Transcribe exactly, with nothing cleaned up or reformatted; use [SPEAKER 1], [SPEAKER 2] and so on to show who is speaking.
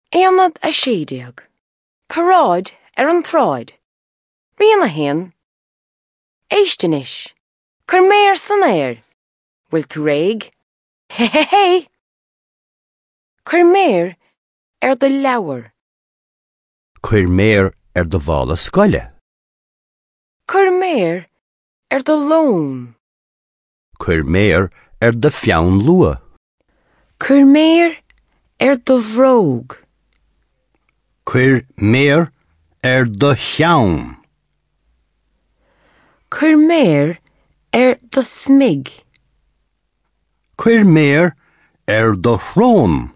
[SPEAKER 1] Éanad a séideag. Paráid ar an tráid. Riana héan. Éistenis. Cur méir san air. Bhfuil tú réig? He he he! Cur méir ar do leabhar.
[SPEAKER 2] Cuir méir ar do bhála scoile.
[SPEAKER 1] Cur méir ar do lón.
[SPEAKER 2] Cuir méir ar do feann lua.
[SPEAKER 1] Cur méir ar do bhróg.
[SPEAKER 2] Cuir méir ar do cheann.
[SPEAKER 1] Cur méir ar do smig.
[SPEAKER 2] Cuir méir ar do thrón.